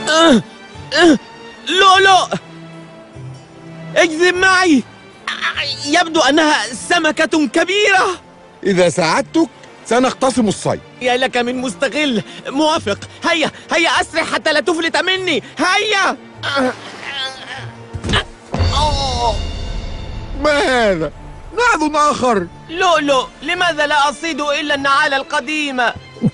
لؤلؤ، اجذب معي. يبدو أنها سمكة كبيرة. إذا ساعدتك سنختصم الصيد. يا لك من مستغل. موافق. هيا هيا أسرع حتى لا تفلت مني. هيا. ما هذا؟ نعل آخر. لؤلؤ، لماذا لا أصيد إلا النعال القديمة؟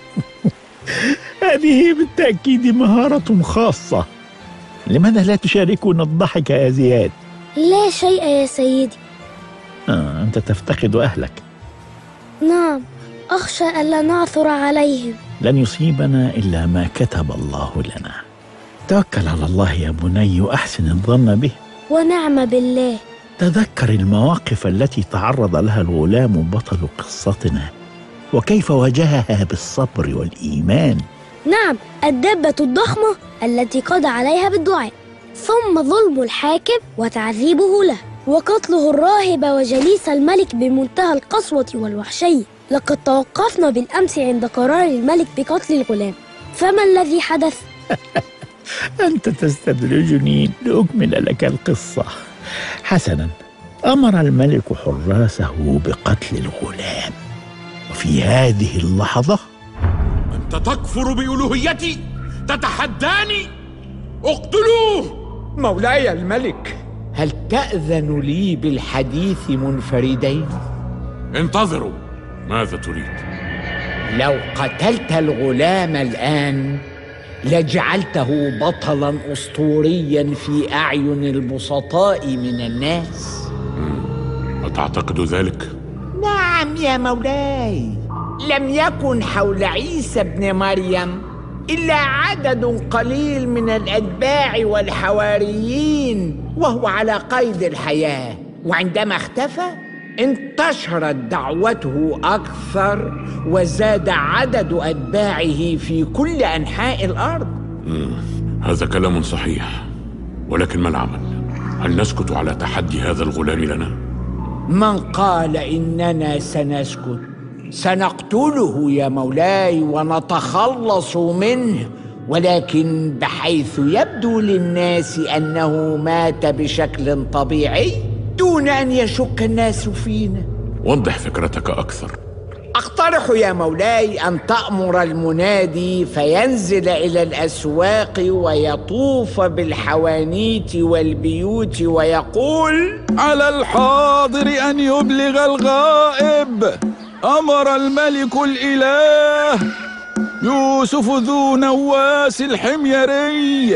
هذه بالتأكيد مهارة خاصة. لماذا لا تشاركون الضحك يا زياد؟ لا شيء يا سيدي. أنت تفتقد أهلك. نعم، أخشى ألا نعثر عليهم. لن يصيبنا إلا ما كتب الله لنا. توكل على الله يا بني وأحسن الظن به. ونعم بالله. تذكر المواقف التي تعرض لها الغلام بطل قصتنا، وكيف واجهها بالصبر والإيمان. نعم، الدابة الضخمة التي قضى عليها بالدعاء، ثم ظلم الحاكم وتعذيبه له، وقتله الراهب وجليس الملك بمنتهى القسوة والوحشية. لقد توقفنا بالأمس عند قرار الملك بقتل الغلام، فما الذي حدث؟ أنت تستدرجني لأكمل لك القصة. حسنا، أمر الملك حراسه بقتل الغلام، وفي هذه اللحظة أنت تكفر بألوهيتي؟ تتحداني؟ اقتلوه! مولاي الملك، هل تأذن لي بالحديث منفردين؟ انتظروا، ماذا تريد؟ لو قتلت الغلام الآن لجعلته بطلاً أسطورياً في أعين البسطاء من الناس. أتعتقد ذلك؟ نعم يا مولاي، لم يكن حول عيسى ابن مريم إلا عدد قليل من الأتباع والحواريين وهو على قيد الحياة، وعندما اختفى انتشرت دعوته أكثر وزاد عدد أتباعه في كل أنحاء الأرض. هذا كلام صحيح، ولكن ما العمل؟ هل نسكت على تحدي هذا الغلام لنا؟ من قال إننا سنسكت؟ سنقتله يا مولاي ونتخلص منه، ولكن بحيث يبدو للناس أنه مات بشكل طبيعي دون أن يشك الناس فينا. وضح فكرتك أكثر. أقترح يا مولاي أن تأمر المنادي فينزل إلى الأسواق ويطوف بالحوانيت والبيوت ويقول: على الحاضر أن يبلغ الغائب. أمر الملك الإله يوسف ذو نواس الحميري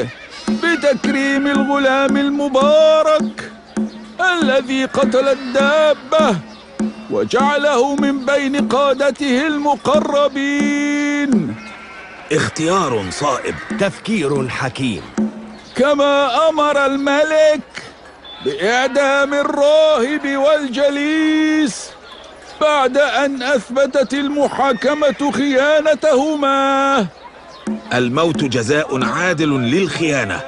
بتكريم الغلام المبارك الذي قتل الدابة وجعله من بين قادته المقربين. اختيار صائب، تفكير حكيم. كما أمر الملك بإعدام الراهب والجليس بعد أن أثبتت المحاكمة خيانتهما. الموت جزاء عادل للخيانة.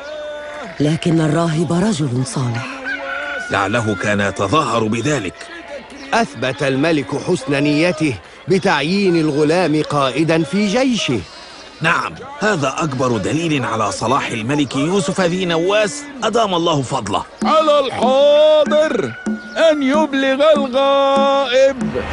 لكن الراهب رجل صالح، لعله كان يتظاهر بذلك. أثبت الملك حسن نيته بتعيين الغلام قائدا في جيشه. نعم، هذا أكبر دليل على صلاح الملك يوسف ذي نواس أدام الله فضله. على الحاضر أن يبلغ الغائب.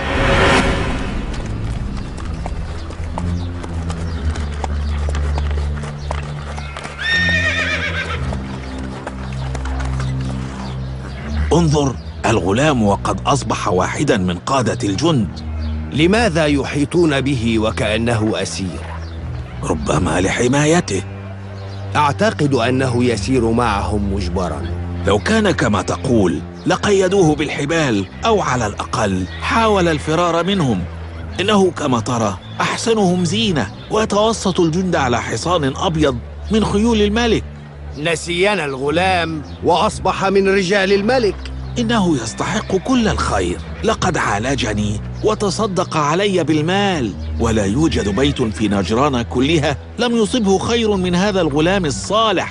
انظر، الغلام وقد أصبح واحدا من قادة الجند. لماذا يحيطون به وكأنه أسير؟ ربما لحمايته. أعتقد أنه يسير معهم مجبرا. لو كان كما تقول لقيدوه بالحبال، أو على الأقل حاول الفرار منهم. إنه كما ترى أحسنهم زينة، ويتوسط الجند على حصان أبيض من خيول الملك. نسينا الغلام وأصبح من رجال الملك. إنه يستحق كل الخير، لقد عالجني وتصدق علي بالمال، ولا يوجد بيت في نجران كلها لم يصبه خير من هذا الغلام الصالح.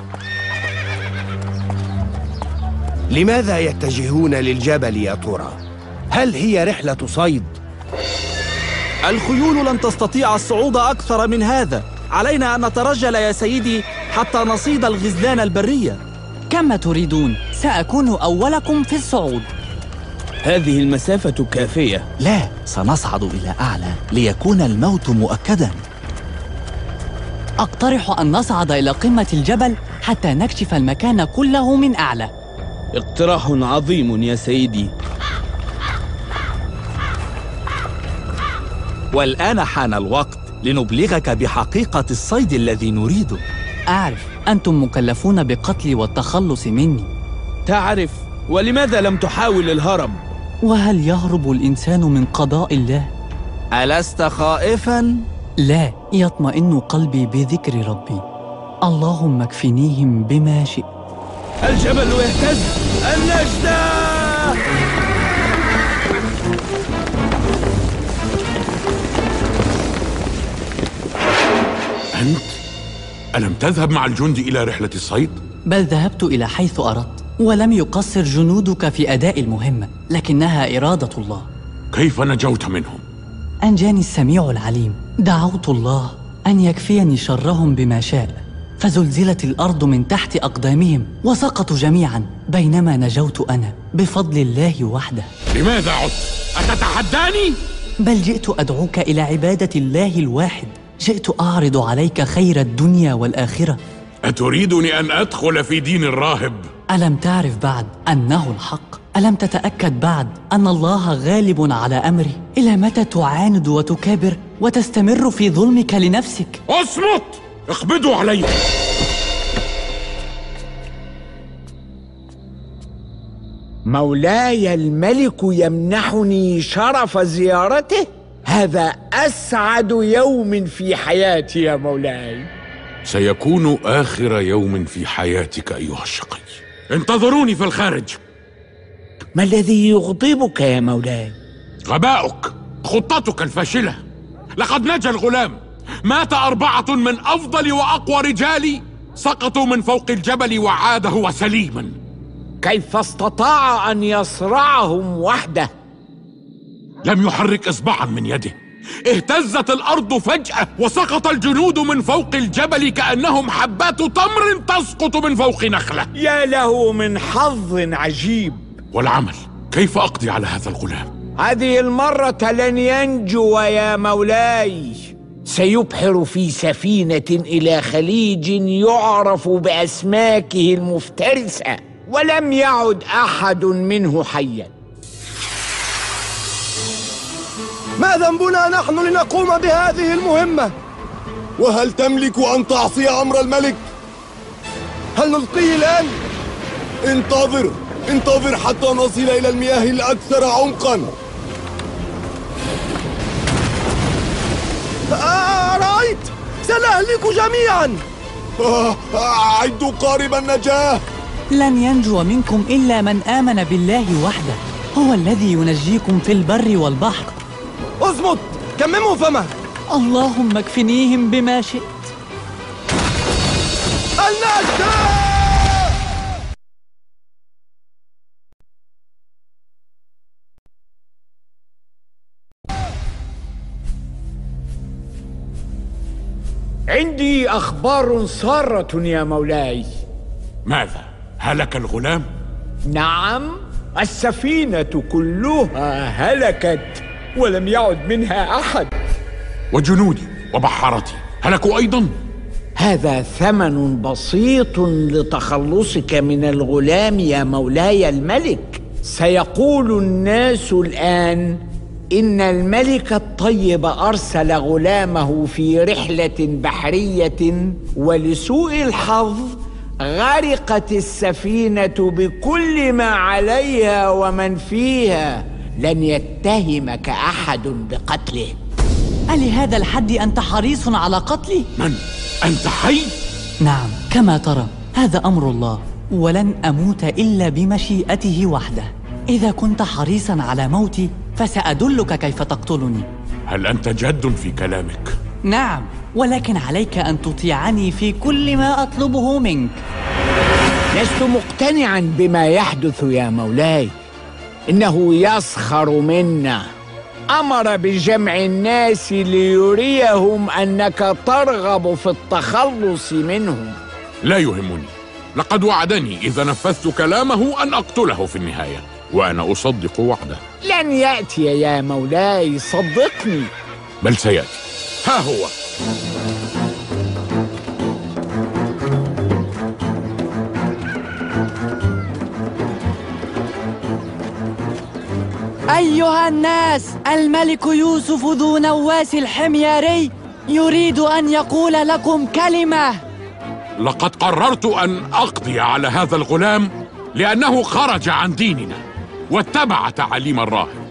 لماذا يتجهون للجبل يا ترى؟ هل هي رحلة صيد؟ الخيول لن تستطيع الصعود أكثر من هذا. علينا أن نترجل يا سيدي حتى نصيد الغزلان البرية. كما تريدون، سأكون أولكم في الصعود. هذه المسافة كافية. لا، سنصعد إلى أعلى ليكون الموت مؤكدا. أقترح أن نصعد إلى قمة الجبل حتى نكشف المكان كله من أعلى. اقتراح عظيم يا سيدي. والآن حان الوقت لنبلغك بحقيقة الصيد الذي نريده. أعرف، أنتم مكلفون بقتلي والتخلص مني. تعرف، ولماذا لم تحاول الهرب؟ وهل يهرب الإنسان من قضاء الله؟ ألست خائفاً؟ لا، يطمئن قلبي بذكر ربي. اللهم اكفنيهم بما شئت. الجبل يهتز. النجدة! أنت؟ ألم تذهب مع الجند إلى رحلة الصيد؟ بل ذهبت إلى حيث أردت، ولم يقصر جنودك في أداء المهمة، لكنها إرادة الله. كيف نجوت منهم؟ أنجاني السميع العليم. دعوت الله أن يكفيني شرهم بما شاء، فزلزلت الأرض من تحت أقدامهم وسقطوا جميعا، بينما نجوت أنا بفضل الله وحده. لماذا عدت؟ أتتحداني؟ بل جئت أدعوك إلى عبادة الله الواحد. جئت أعرض عليك خير الدنيا والآخرة. أتريدني أن أدخل في دين الراهب؟ ألم تعرف بعد أنه الحق؟ ألم تتأكد بعد أن الله غالب على أمره؟ إلى متى تعاند وتكابر وتستمر في ظلمك لنفسك؟ اصمت! اقبضوا علي! مولاي الملك يمنحني شرف زيارته. هذا أسعد يوم في حياتي يا مولاي. سيكون آخر يوم في حياتك أيها الشقي. انتظروني في الخارج. ما الذي يغضبك يا مولاي؟ غباؤك، خطتك الفاشلة. لقد نجا الغلام. مات 4 من أفضل وأقوى رجالي، سقطوا من فوق الجبل وعاد هو سليما. كيف استطاع أن يصرعهم وحده؟ لم يحرك إصبعا من يده. اهتزت الأرض فجأة وسقط الجنود من فوق الجبل كأنهم حبات تمر تسقط من فوق نخلة. يا له من حظ عجيب. والعمل، كيف أقضي على هذا الغلام؟ هذه المرة لن ينجو يا مولاي. سيبحر في سفينة إلى خليج يعرف بأسماكه المفترسة، ولم يعد أحد منه حيا. ما ذنبنا نحن لنقوم بهذه المهمة؟ وهل تملك أن تعصي أمر الملك؟ هل نلقيه الآن؟ انتظر حتى نصل إلى المياه الأكثر عمقا. أرأيت؟ سنهلك جميعا. أعدوا قارب النجاة. لن ينجو منكم إلا من آمن بالله وحده، هو الذي ينجيكم في البر والبحر. اصمت، كمموا فمه. اللهم اكفنيهم بما شئت. النجدة! عندي أخبار سارة يا مولاي. ماذا؟ هلك الغلام؟ نعم، السفينة كلها هلكت ولم يعد منها أحد. وجنودي وبحارتي هلكوا أيضا؟ هذا ثمن بسيط لتخلصك من الغلام يا مولاي الملك. سيقول الناس الآن إن الملك الطيب أرسل غلامه في رحلة بحرية، ولسوء الحظ غرقت السفينة بكل ما عليها ومن فيها. لن يتهمك أحد بقتله. ألهذا الحد أنت حريص على قتلي؟ من؟ أنت حي؟ نعم، كما ترى هذا أمر الله، ولن أموت إلا بمشيئته وحده. إذا كنت حريصا على موتي فسأدلك كيف تقتلني. هل أنت جاد في كلامك؟ نعم، ولكن عليك أن تطيعني في كل ما أطلبه منك. لست مقتنعا بما يحدث يا مولاي. إنه يسخر منا. أمر بجمع الناس ليريهم أنك ترغب في التخلص منهم. لا يهمني. لقد وعدني إذا نفذت كلامه أن أقتله في النهاية، وأنا أصدق وعده. لن يأتي يا مولاي، صدقني. بل سيأتي. ها هو. أيها الناس، الملك يوسف ذو نواس الحميري يريد أن يقول لكم كلمة. لقد قررت أن أقضي على هذا الغلام لأنه خرج عن ديننا واتبع تعاليم الراهب.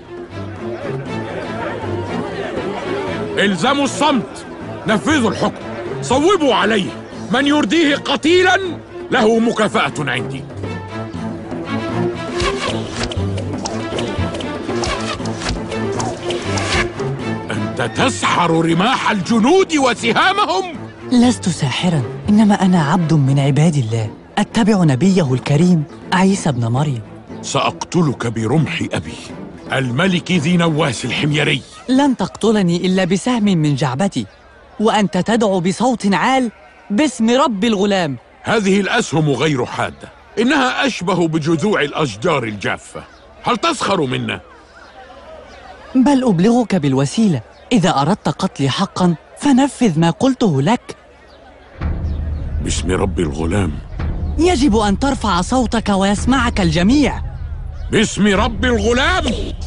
الزموا الصمت، نفذوا الحكم، صوبوا عليه. من يرديه قتيلا له مكافأة عندي. أنت تسحر رماح الجنود وسهامهم؟ لست ساحرا، إنما أنا عبد من عباد الله، أتبع نبيه الكريم عيسى بن مريم. سأقتلك برمح أبي الملك ذي نواس الحميري. لن تقتلني إلا بسهم من جعبتي، وأنت تدعو بصوت عال باسم رب الغلام. هذه الأسهم غير حادة، إنها أشبه بجذوع الأشجار الجافة. هل تسخر منا؟ بل أبلغك بالوسيلة. إذا أردت قتلي حقا فنفذ ما قلته لك. باسم رب الغلام. يجب أن ترفع صوتك ويسمعك الجميع. باسم رب الغلام.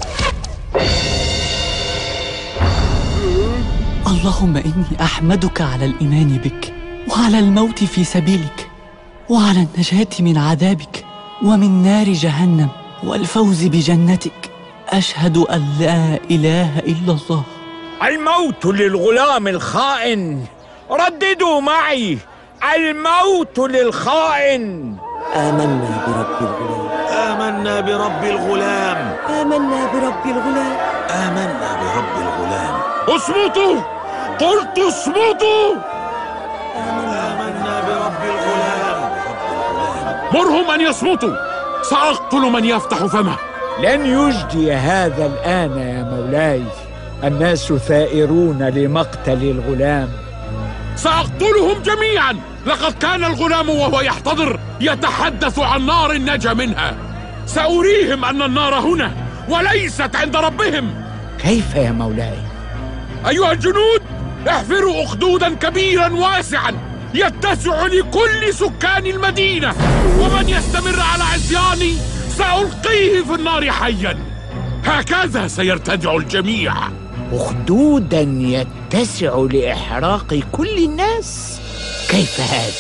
اللهم إني أحمدك على الإيمان بك، وعلى الموت في سبيلك، وعلى النجاة من عذابك ومن نار جهنم، والفوز بجنتك. أشهد أن لا إله إلا الله. الموت للغلام الخائن. رددوا معي: الموت للخائن. آمنا برب الغلام. آمنا برب الغلام. آمنا برب الغلام. آمنا برب الغلام. اصمتوا! قلت اصمتوا! آمنا برب الغلام. مرهم أن يصمتوا، سأقتل من يفتح فمه. لن يجدي هذا الآن يا مولاي، الناس ثائرون لمقتل الغلام. سأقتلهم جميعا. لقد كان الغلام وهو يحتضر يتحدث عن نار نجا منها. سأريهم أن النار هنا وليست عند ربهم. كيف يا مولاي؟ أيها الجنود، احفروا أخدودا كبيرا واسعا يتسع لكل سكان المدينة، ومن يستمر على عصياني سألقيه في النار حيا. هكذا سيرتدع الجميع. أخدودا يتسع لإحراق كل الناس؟ كيف هذا؟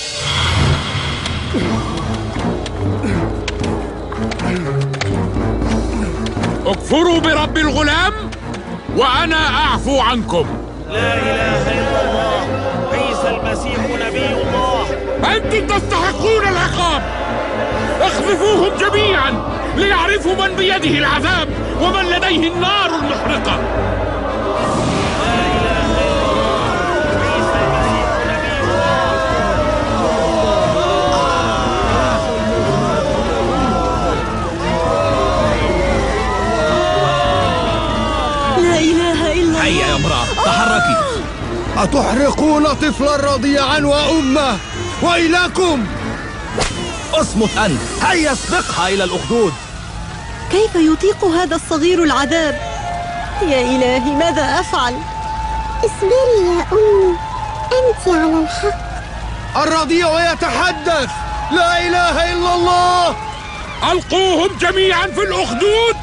اكفروا برب الغلام وأنا أعفو عنكم. لا إله إلا الله، عيسى المسيح نبي الله. أنتم تستحقون العقاب. اخذفوهم جميعا ليعرفوا من بيده العذاب ومن لديه النار المحرقة. هيا يا امرأة، تحركي. أتحرقون طفلا رضيعا وأمه وإلىكم؟ اصمت أنت. هيا اسبقها إلى الأخدود. كيف يطيق هذا الصغير العذاب؟ يا إلهي، ماذا أفعل؟ اصبري يا أمي، أنت على الحق. الرضيع يتحدث. لا إله إلا الله. ألقوهم جميعا في الأخدود.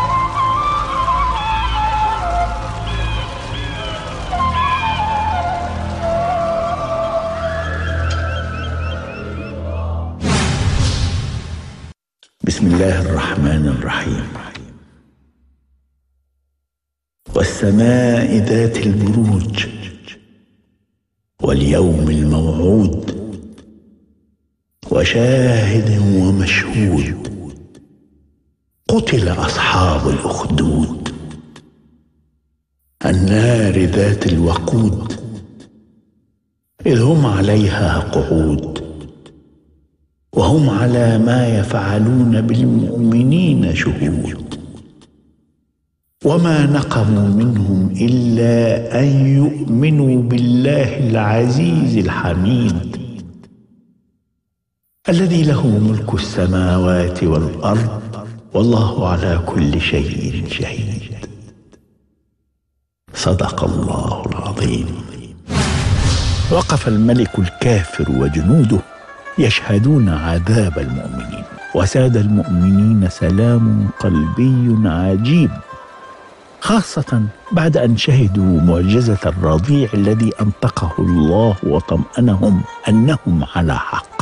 بسم الله الرحمن الرحيم. والسماء ذات البروج واليوم الموعود وشاهد ومشهود. قتل أصحاب الأخدود النار ذات الوقود إذ هم عليها قعود وهم على ما يفعلون بالمؤمنين شهود. وما نقموا منهم إلا أن يؤمنوا بالله العزيز الحميد الذي له ملك السماوات والأرض والله على كل شيء شهيد. صدق الله العظيم. وقف الملك الكافر وجنوده يشهدون عذاب المؤمنين، وساد المؤمنين سلام قلبي عجيب، خاصة بعد أن شهدوا معجزة الرضيع الذي أنطقه الله وطمأنهم أنهم على حق.